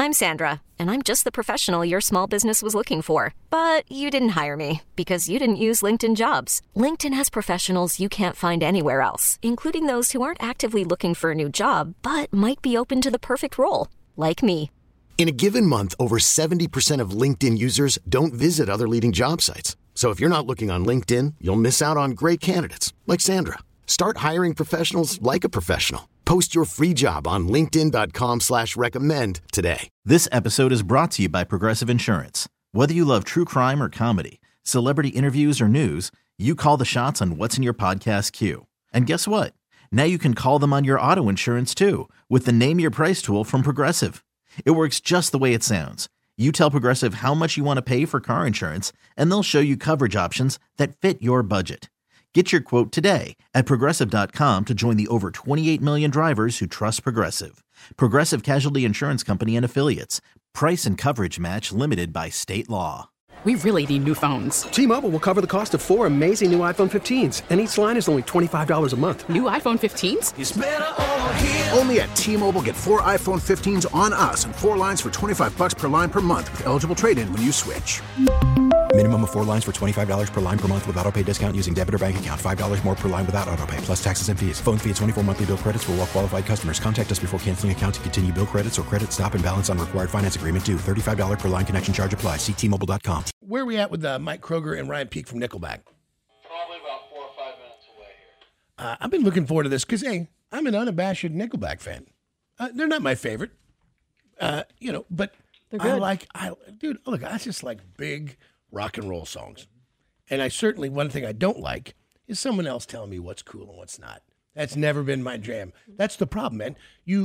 I'm Sandra, and I'm just the professional your small business was looking for. But you didn't hire me because you didn't use LinkedIn Jobs. LinkedIn has professionals you can't find anywhere else, including those who aren't actively looking for a new job, but might be open to the perfect role, like me. In a given month, over 70% of LinkedIn users don't visit other leading job sites. So if you're not looking on LinkedIn, you'll miss out on great candidates like Sandra. Start hiring professionals like a professional. Post your free job on linkedin.com/recommend today. This episode is brought to you by Progressive Insurance. Whether you love true crime or comedy, celebrity interviews or news, you call the shots on what's in your podcast queue. And guess what? Now you can call them on your auto insurance too with the Name Your Price tool from Progressive. It works just the way it sounds. You tell Progressive how much you want to pay for car insurance, and they'll show you coverage options that fit your budget. Get your quote today at Progressive.com to join the over 28 million drivers who trust Progressive. Progressive Casualty Insurance Company and Affiliates. Price and coverage match limited by state law. We really need new phones. T-Mobile will cover the cost of 4 amazing new iPhone 15s, and each line is only $25 a month. New iPhone 15s? It's better over here. Only at T-Mobile, get 4 iPhone 15s on us and 4 lines for $25 per line per month with eligible trade-in when you switch. Minimum of 4 lines for $25 per line per month with autopay discount using debit or bank account. $5 more per line without autopay, plus taxes and fees. Phone fee at 24 monthly bill credits for well-qualified customers. Contact us before canceling account to continue bill credits or credit stop and balance on required finance agreement due. $35 per line connection charge applies. See T-Mobile.com. Where are we at with Mike Kroger and Ryan Peake from Nickelback? Probably about 4 or 5 minutes away here. I've been looking forward to this because, hey, I'm an unabashed Nickelback fan. They're not my favorite, but they're good. I just like big rock and roll songs. And one thing I don't like is someone else telling me what's cool and what's not. That's never been my jam. That's the problem, man.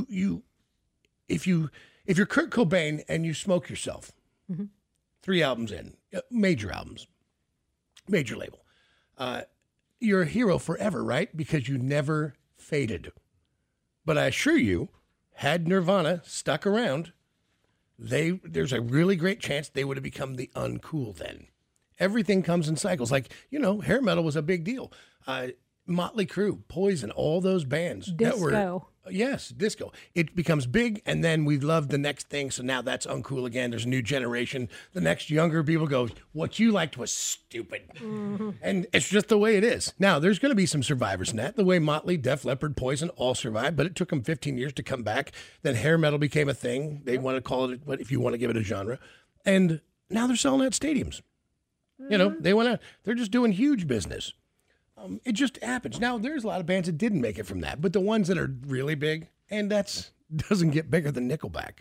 If you're Kurt Cobain and you smoke yourself, 3 albums in, major albums, major label, you're a hero forever, right? Because you never faded. But I assure you, had Nirvana stuck around, there's a really great chance they would have become the uncool then. Everything comes in cycles. Like, hair metal was a big deal. Motley Crue, Poison, all those bands. Disco. Yes, disco. It becomes big, and then we love the next thing, so now that's uncool again. There's a new generation. The next younger people go, what you liked was stupid. Mm-hmm. And it's just the way it is. Now, there's going to be some survivors in that. The way Motley, Def Leppard, Poison all survived, but it took them 15 years to come back. Then hair metal became a thing. They want to call it, if you want to give it a genre. And now they're selling out stadiums. Mm-hmm. They're just doing huge business. It just happens. Now, there's a lot of bands that didn't make it from that, but the ones that are really big, and that doesn't get bigger than Nickelback.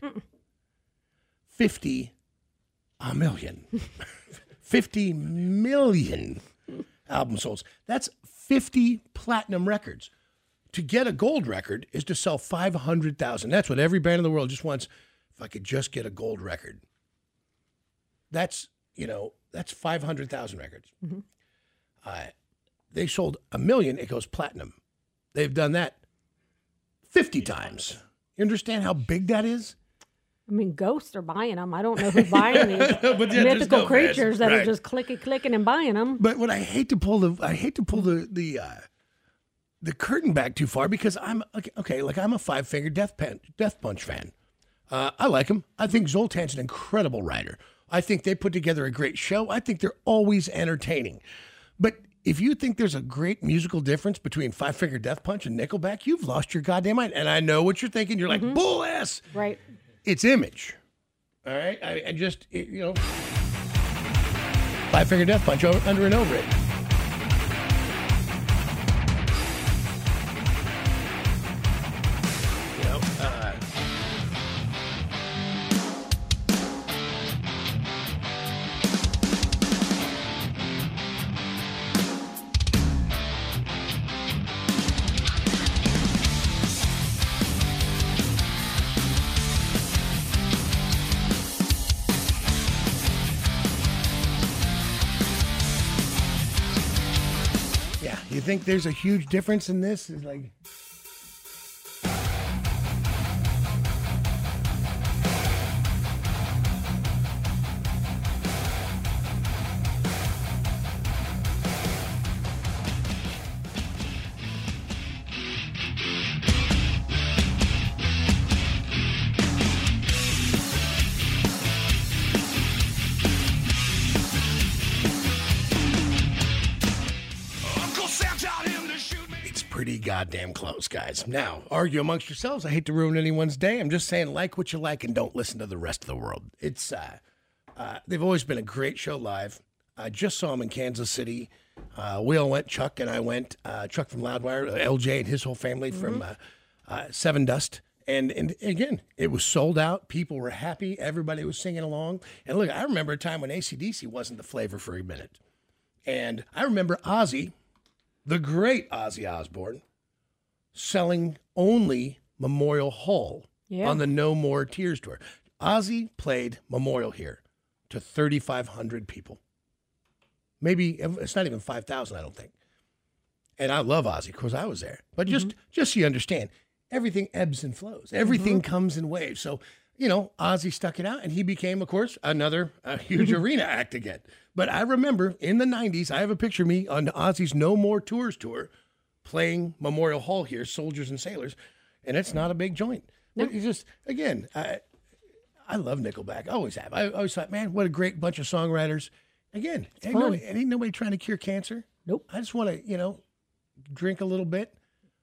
50 million. 50 million album sold. That's 50 platinum records. To get a gold record is to sell 500,000. That's what every band in the world just wants. If I could just get a gold record. That's 500,000 records. Mm-hmm. They sold 1 million, it goes platinum. They've done that 50 times. You understand how big that is? I mean, ghosts are buying them. I don't know who's buying these mythical creatures that are just clicking and buying them. But what I hate to pull the curtain back too far because I'm a Five Finger Death Punch fan. I like them. I think Zoltan's an incredible writer. I think they put together a great show. I think they're always entertaining. But if you think there's a great musical difference between Five Finger Death Punch and Nickelback, you've lost your goddamn mind. And I know what you're thinking. You're like, bull ass. Right. It's image. All right? Five Finger Death Punch under and over it. You think there's a huge difference in this? It's like... goddamn close, guys. Now, argue amongst yourselves. I hate to ruin anyone's day. I'm just saying, like what you like and don't listen to the rest of the world. It's they've always been a great show live. I just saw them in Kansas City. We all went. Chuck and I went. Chuck from Loudwire, LJ and his whole family from Seven Dust. And again, it was sold out. People were happy. Everybody was singing along. And look, I remember a time when AC/DC wasn't the flavor for a minute. And I remember Ozzy, the great Ozzy Osbourne, selling only Memorial Hall on the No More Tears tour. Ozzy played Memorial here to 3,500 people. Maybe, it's not even 5,000, I don't think. And I love Ozzy because I was there. But just so you understand, everything ebbs and flows. Everything comes in waves. So, Ozzy stuck it out, and he became, of course, another huge arena act again. But I remember in the 90s, I have a picture of me on Ozzy's No More Tours tour playing Memorial Hall here, Soldiers and Sailors, and it's not a big joint. No. It's just, again, I love Nickelback. I always have. I always thought, man, what a great bunch of songwriters. Again, ain't nobody trying to cure cancer. Nope. I just want to, drink a little bit,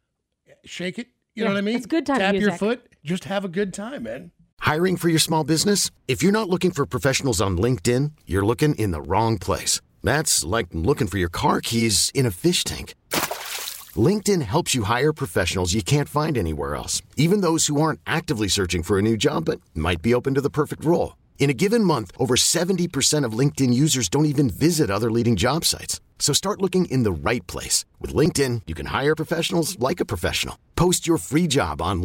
shake it. You know what I mean? It's good time Tap music. your foot. Just have a good time, man. Hiring for your small business? If you're not looking for professionals on LinkedIn, you're looking in the wrong place. That's like looking for your car keys in a fish tank. LinkedIn helps you hire professionals you can't find anywhere else, even those who aren't actively searching for a new job but might be open to the perfect role. In a given month, over 70% of LinkedIn users don't even visit other leading job sites. So start looking in the right place. With LinkedIn, you can hire professionals like a professional. Post your free job on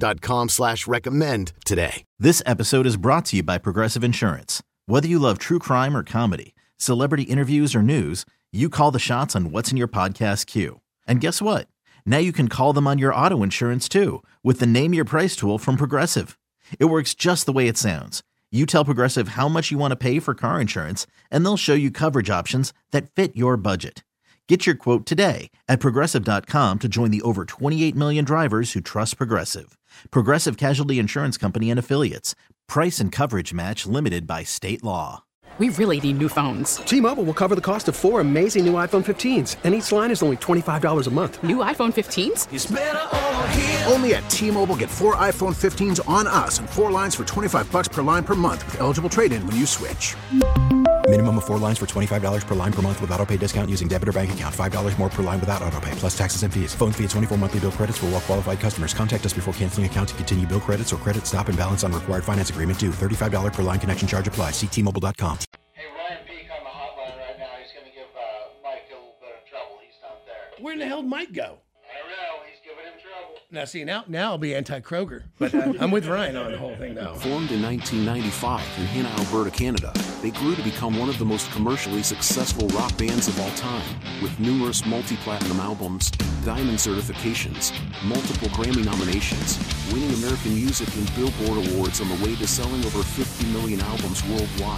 linkedin.com/recommend today. This episode is brought to you by Progressive Insurance. Whether you love true crime or comedy, celebrity interviews or news, you call the shots on what's in your podcast queue. And guess what? Now you can call them on your auto insurance too with the Name Your Price tool from Progressive. It works just the way it sounds. You tell Progressive how much you want to pay for car insurance, and they'll show you coverage options that fit your budget. Get your quote today at Progressive.com to join the over 28 million drivers who trust Progressive. Progressive Casualty Insurance Company and Affiliates. Price and coverage match limited by state law. We really need new phones. T-Mobile will cover the cost of 4 amazing new iPhone 15s, and each line is only $25 a month. New iPhone 15s? It's better over here. Only at T-Mobile, get 4 iPhone 15s on us and 4 lines for $25 per line per month with eligible trade-in when you switch. Minimum of 4 lines for $25 per line per month with autopay discount using debit or bank account. $5 more per line without autopay, plus taxes and fees. Phone fee at 24 monthly bill credits for well-qualified customers. Contact us before canceling account to continue bill credits or credit stop and balance on required finance agreement due. $35 per line connection charge applies. See T-Mobile.com. Hey, Ryan Peake on the hotline right now. He's going to give Mike a little bit of trouble. He's not there. Where in the hell did Mike go? I don't know. He's giving him trouble. Now, see, now I'll be anti-Kroger. But I'm with Ryan on the whole thing now. Formed in 1995 in Hanna, Alberta, Canada, they grew to become one of the most commercially successful rock bands of all time, with numerous multi-platinum albums, diamond certifications, multiple Grammy nominations, winning American Music and Billboard Awards on the way to selling over 50 million albums worldwide.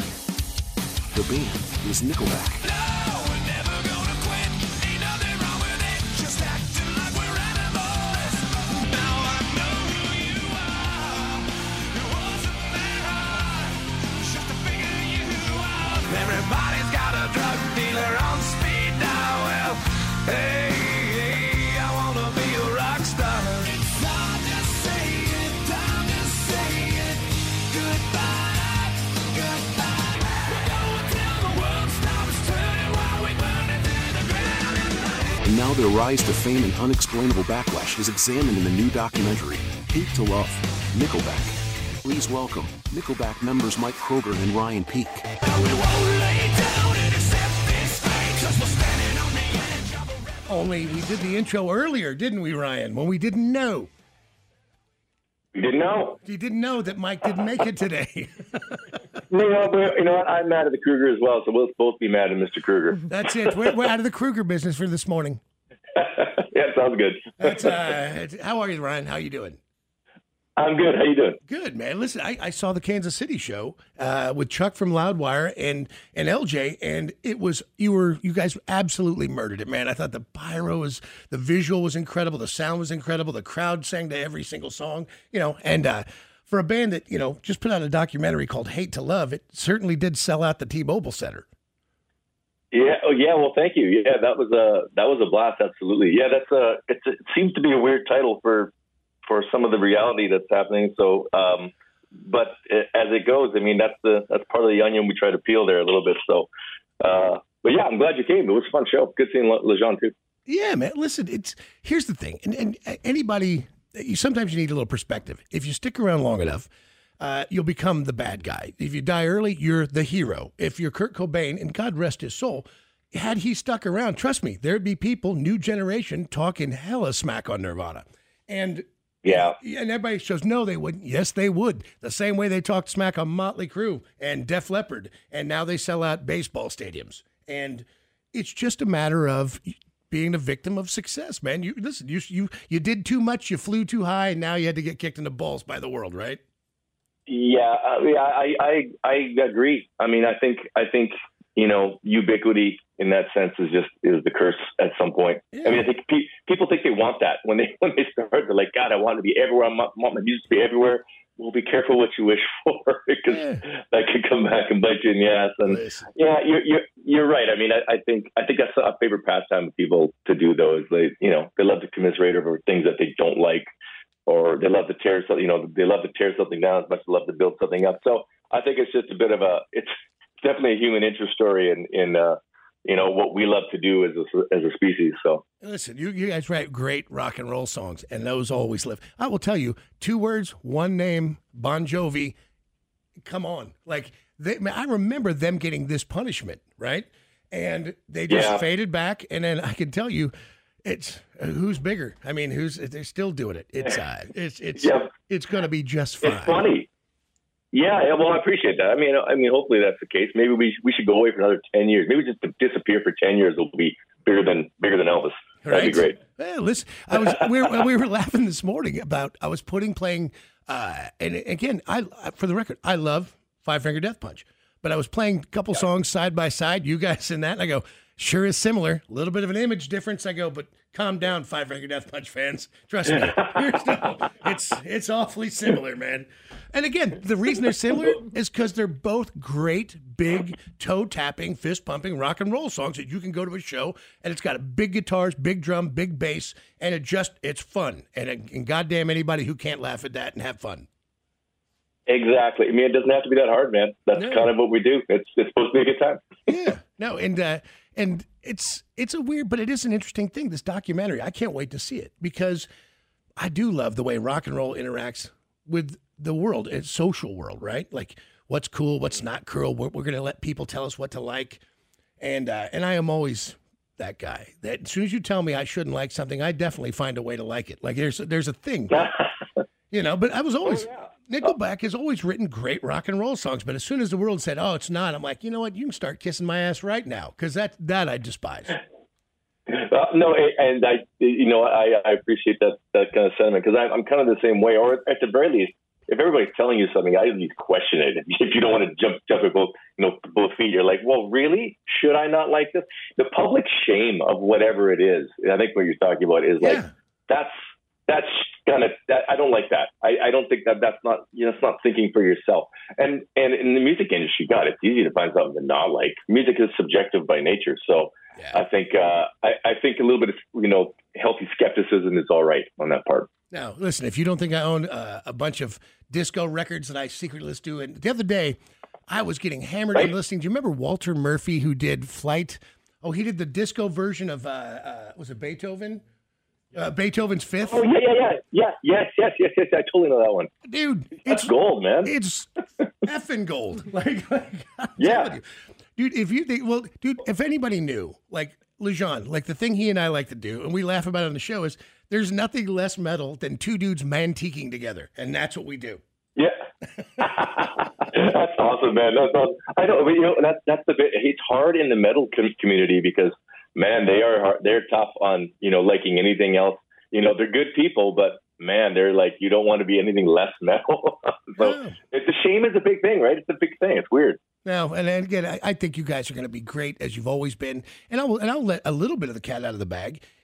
The band is Nickelback. Everybody's got a drug dealer on speed dial. Well, hey, I wanna be a rock star. It's time to say it, time to say it. Goodbye, goodbye. We're going till the world stops turning while we burn it to the ground. And now their rise to fame and unexplainable backlash is examined in the new documentary, Hate to Love, Nickelback. Please welcome Nickelback members Mike Kroger and Ryan Peake. Only we did the intro earlier, didn't we, Ryan? When we didn't know. You didn't know? You didn't know that Mike didn't make it today. You know what? I'm mad at the Kruger as well, so we'll both be mad at Mr. Kruger. That's it. We're out of the Kruger business for this morning. Yeah, sounds good. How are you, Ryan? How you doing? I'm good. How you doing? Good, man. Listen, I saw the Kansas City show with Chuck from Loudwire and LJ, and it was you guys absolutely murdered it, man. I thought the the visual was incredible, the sound was incredible, the crowd sang to every single song, and for a band that just put out a documentary called Hate to Love, it certainly did sell out the T-Mobile Center. Yeah. Oh, yeah. Well, thank you. Yeah, that was a blast. Absolutely. Yeah, it seems to be a weird title for some of the reality that's happening. So, but as it goes, I mean, that's part of the onion we try to peel there a little bit. So, but yeah, I'm glad you came. It was a fun show. Good seeing Lejean too. Yeah, man. Listen, here's the thing, and anybody, sometimes you need a little perspective. If you stick around long enough, you'll become the bad guy. If you die early, you're the hero. If you're Kurt Cobain, and God rest his soul, had he stuck around, trust me, there'd be people, new generation, talking hella smack on Nirvana. And yeah, and everybody says, no, they wouldn't. Yes, they would. The same way they talked smack on Motley Crue and Def Leppard, and now they sell out baseball stadiums. And it's just a matter of being a victim of success, man. You did too much, you flew too high, and now you had to get kicked in the balls by the world, right? Yeah, I agree. I mean, I think ubiquity in that sense is the curse at some point. Yeah. I mean, I think people think they want that when they start. They're like, God, I want to be everywhere. I want my music to be everywhere. Well, be careful what you wish for, because that could come back and bite you in the ass. And yeah, you're right. I mean, I think that's a favorite pastime of people to do, though, is they love to commiserate over things that they don't like. Or they love to tear something, they love to tear something down as much as they love to build something up. So I think it's just a bit of it's definitely a human interest story in what we love to do as a species. So listen, you guys write great rock and roll songs, and those always live. I will tell you, 2 words, one name, Bon Jovi. Come on, like I remember them getting this punishment, right? And they just faded back, and then I can tell you. It's who's bigger? I mean, they're still doing it. It's going to be just fine. It's funny. Yeah, well, I appreciate that. I mean, hopefully that's the case. Maybe we should go away for another 10 years. Maybe just to disappear for 10 years will be bigger than Elvis. That'd be great. Yeah, listen, we were laughing this morning about I was playing, and again, for the record, I love Five Finger Death Punch, but I was playing a couple songs side by side, you guys in that, and I go. Sure is similar. A little bit of an image difference. I go, but calm down, Five Finger Death Punch fans. Trust me. It's awfully similar, man. And again, the reason they're similar is because they're both great, big, toe-tapping, fist-pumping rock and roll songs that you can go to a show, and it's got big guitars, big drum, big bass, and it's fun. And goddamn anybody who can't laugh at that and have fun. Exactly. I mean, it doesn't have to be that hard, man. That's kind of what we do. It's supposed to be a good time. Yeah. No, and it's a weird, but it is an interesting thing, this documentary. I can't wait to see it because I do love the way rock and roll interacts with the world, it's social world, right? Like what's cool, what's not cool. We're going to let people tell us what to like. And I am always that guy that as soon as you tell me I shouldn't like something, I definitely find a way to like it. Like there's a thing, but I was always, Nickelback has always written great rock and roll songs, but as soon as the world said, "Oh, it's not," I'm like, you know what? You can start kissing my ass right now because that I despise. No, and I appreciate that kind of sentiment because I'm kind of the same way. Or at the very least, if everybody's telling you something, I at least question it. If you don't want to jump at both feet, you're like, well, really? Should I not like this? The public shame of whatever it is. I think what you're talking about is like that's kind of that. I don't like that. I don't think that's not it's not thinking for yourself. And in the music industry, God, it's easy to find something to not like. Music is subjective by nature, so I think I think a little bit of healthy skepticism is all right on that part. Now, listen, if you don't think I own a bunch of disco records that I secretly listen to, and the other day I was getting hammered on listening. Do you remember Walter Murphy who did Flight? Oh, he did the disco version of was it Beethoven? Beethoven's Fifth. Oh yes. I totally know that one, dude. That's gold, man. It's effing gold. Like you. Dude. If you think, if anybody knew, like Lejean, like the thing he and I like to do, and we laugh about it on the show, is there's nothing less metal than two dudes mantiquing together, and that's what we do. Yeah, that's awesome, man. That's awesome. I know, but that's the bit. It's hard in the metal community because. Man, they're tough on, liking anything else. They're good people, but man, they're like, you don't want to be anything less metal. So the shame is a big thing, right? It's a big thing. It's weird. No, and again, I think you guys are going to be great as you've always been. And I'll let a little bit of the cat out of the bag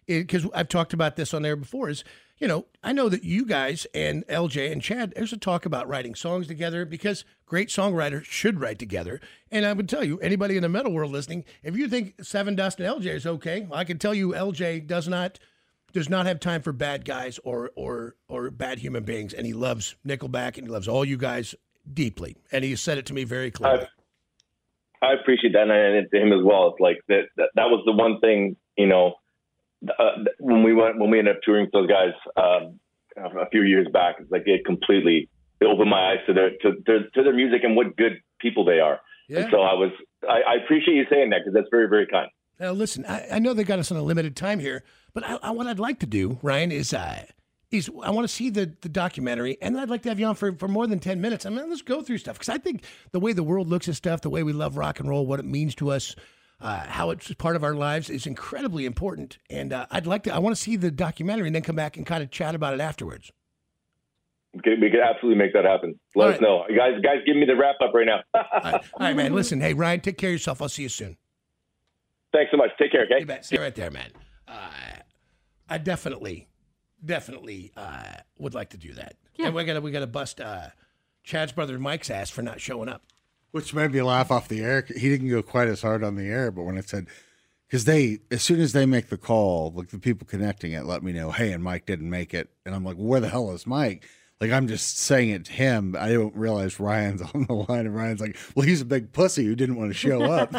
because I've talked about this on there before, is, you know, I know that you guys and LJ and Chad, there's a talk about writing songs together because great songwriters should write together. And I would tell you, anybody in the metal world listening, if you think Seven Dust and LJ is okay, well, I can tell you LJ does not have time for bad guys or bad human beings, and he loves Nickelback and he loves all you guys deeply. And he said it to me very clearly. I appreciate that, and to him as well. It's like that was the one thing, you know, when we ended up touring with those guys a few years back. It's like it opened my eyes to their music and what good people they are. Yeah. And so I appreciate you saying that, because that's very, very kind. Now listen, I know they got us on a limited time here, but what I'd like to do, Ryan, is I want to see the documentary, and I'd like to have you on for more than 10 minutes. I mean, let's go through stuff, because I think the way the world looks at stuff, the way we love rock and roll, what it means to us, how it's part of our lives is incredibly important. And I want to see the documentary and then come back and kind of chat about it afterwards. Okay, we could absolutely make that happen. Let us know. Guys, give me the wrap up right now. All right, man. Listen, hey, Ryan, take care of yourself. I'll see you soon. Thanks so much. Take care, okay? You bet. Stay right there, man. I definitely would like to do that. Yeah. And we gotta bust Chad's brother Mike's ass for not showing up. Which made me laugh off the air. He didn't go quite as hard on the air, but when I said, because as soon as they make the call, like the people connecting it let me know, hey, and Mike didn't make it. And I'm like, where the hell is Mike? Like, I'm just saying it to him. I don't realize Ryan's on the line, and Ryan's like, well, he's a big pussy who didn't want to show up.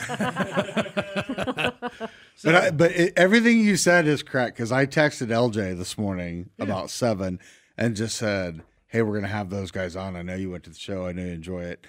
But everything you said is correct, because I texted LJ this morning about 7 and just said, hey, we're going to have those guys on. I know you went to the show. I know you enjoy it.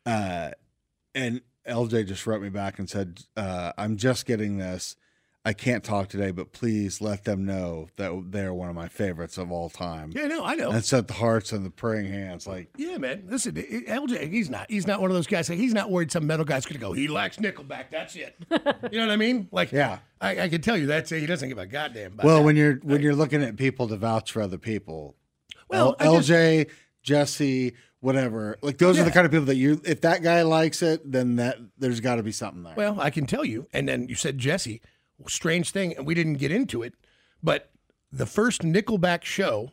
And LJ just wrote me back and said, I'm just getting this. I can't talk today, but please let them know that they're one of my favorites of all time. Yeah, no, I know. And set the hearts and the praying hands. Like, yeah, man. Listen, LJ, he's not one of those guys. Like, he's not worried some metal guy's going to go, he likes Nickelback. That's it. You know what I mean? Like, yeah, I can tell you that he doesn't give a goddamn about that. When you're looking at people to vouch for other people, well, LJ, Jesse, whatever, like those are the kind of people that if that guy likes it, then there's got to be something there. Well, I can tell you. And then you said Jesse. Strange thing, and we didn't get into it, but the first Nickelback show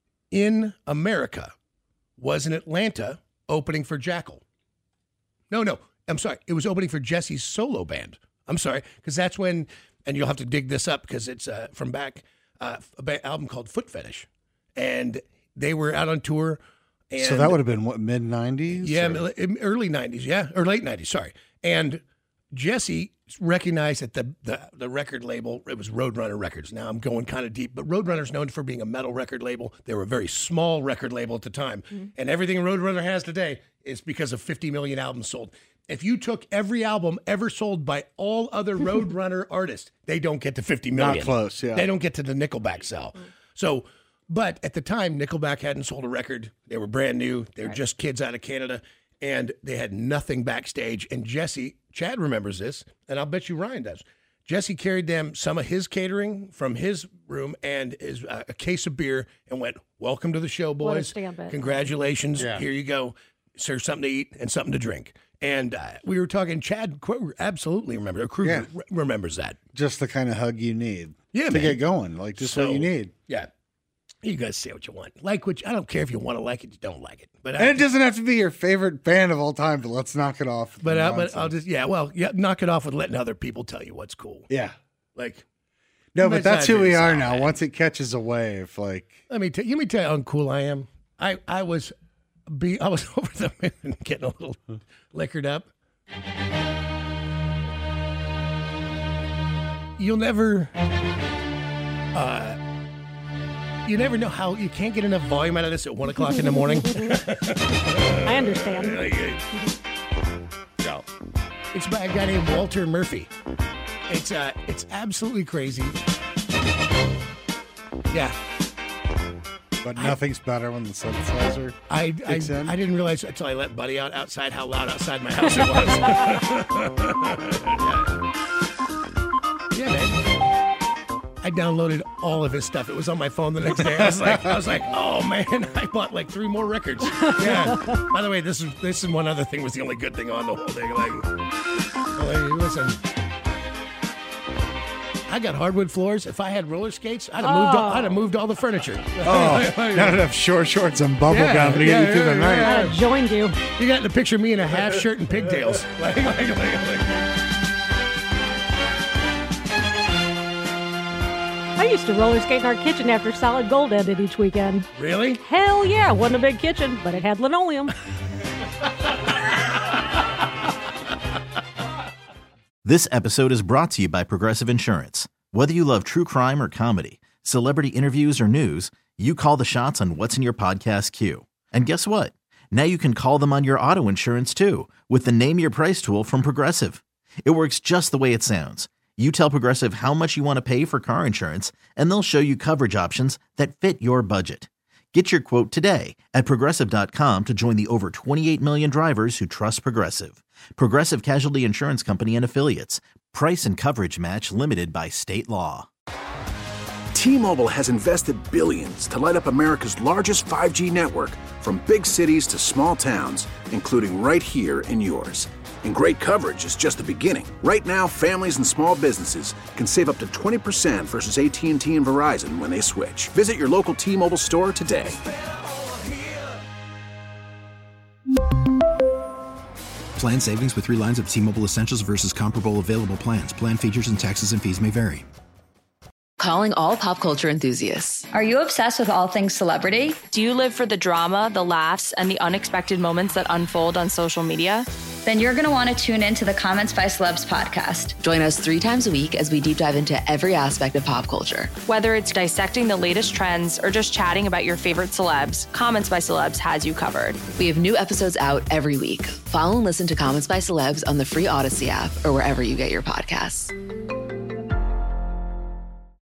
in America was in Atlanta, opening for Jackal. No, I'm sorry. It was opening for Jesse's solo band. I'm sorry, because that's when, and you'll have to dig this up because it's from back, an album called Foot Fetish. And they were out on tour. And so that would have been, what, mid-90s? Yeah, early 90s, yeah, or late 90s, sorry. And Jesse recognized that the record label, it was Roadrunner Records. Now I'm going kind of deep, but Roadrunner's known for being a metal record label. They were a very small record label at the time. Mm-hmm. And everything Roadrunner has today is because of 50 million albums sold. If you took every album ever sold by all other Roadrunner artists, they don't get to 50 million. Not close, yeah. They don't get to the Nickelback sell. Mm-hmm. So, but at the time, Nickelback hadn't sold a record. They were brand new. They were just kids out of Canada. And they had nothing backstage. And Chad remembers this, and I'll bet you Ryan does. Jesse carried them some of his catering from his room and a case of beer and went, welcome to the show, boys. Congratulations. Yeah. Here you go. Serve something to eat and something to drink. And we were talking, Chad absolutely remembers. Crew remembers that. Just the kind of hug you need to get going. Like, just what you need. Yeah. You guys say what you want. Like which I don't care if you want to like it, you don't like it. But it doesn't have to be your favorite band of all time, but let's knock it off. But I'll just knock it off with letting other people tell you what's cool. Yeah. Like no, but that's who we are now. Once it catches a wave, like let me tell you how uncool I am. I was over the moon getting a little liquored up. You'll never you never know how you can't get enough volume out of this at 1 o'clock in the morning. I understand. No. It's by a guy named Walter Murphy. It's absolutely crazy. Yeah. But nothing's better when the synthesizer kicks in. I didn't realize until I let Buddy outside how loud outside my house it was. Yeah, man. I downloaded all of his stuff. It was on my phone the next day. I was like, oh man, I bought like 3 more records. Yeah. By the way, this is one other thing was the only good thing on the whole thing. Like listen, I got hardwood floors. If I had roller skates, I'd have moved all the furniture. Oh, not enough short shorts and bubble gum to get you through the night. I'd have joined you. You got to picture me in a half shirt and pigtails. I used to roller skate in our kitchen after Solid Gold ended each weekend. Really? Hell yeah. It wasn't a big kitchen, but it had linoleum. This episode is brought to you by Progressive Insurance. Whether you love true crime or comedy, celebrity interviews or news, you call the shots on what's in your podcast queue. And guess what? Now you can call them on your auto insurance too with the Name Your Price tool from Progressive. It works just the way it sounds. You tell Progressive how much you want to pay for car insurance, and they'll show you coverage options that fit your budget. Get your quote today at Progressive.com to join the over 28 million drivers who trust Progressive. Progressive Casualty Insurance Company and Affiliates. Price and coverage match limited by state law. T-Mobile has invested billions to light up America's largest 5G network, from big cities to small towns, including right here in yours. And great coverage is just the beginning. Right now, families and small businesses can save up to 20% versus AT&T and Verizon when they switch. Visit your local T-Mobile store today. Plan savings with 3 lines of T-Mobile Essentials versus comparable available plans. Plan features and taxes and fees may vary. Calling all pop culture enthusiasts. Are you obsessed with all things celebrity? Do you live for the drama, the laughs, and the unexpected moments that unfold on social media? Then you're going to want to tune in to the Comments by Celebs podcast. Join us 3 times a week as we deep dive into every aspect of pop culture. Whether it's dissecting the latest trends or just chatting about your favorite celebs, Comments by Celebs has you covered. We have new episodes out every week. Follow and listen to Comments by Celebs on the free Odyssey app or wherever you get your podcasts.